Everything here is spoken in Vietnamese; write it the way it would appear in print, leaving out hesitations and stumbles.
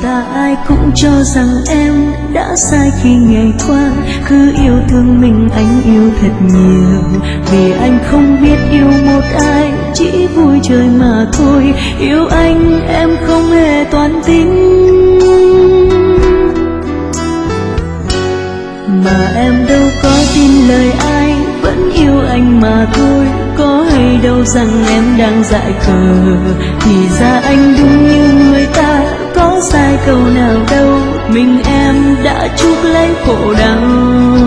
ta ai cũng cho rằng em đã sai khi ngày qua cứ yêu thương mình. Anh yêu thật nhiều vì anh không biết yêu một ai, chỉ vui chơi mà thôi. Yêu anh em không hề toan tính, mà em đâu có tin lời ai, vẫn yêu anh mà thôi. Có hay đâu rằng em đang dại khờ, thì ra anh đúng như người ta, có sai câu nào đâu. Mình em đã chuốc lấy khổ đau.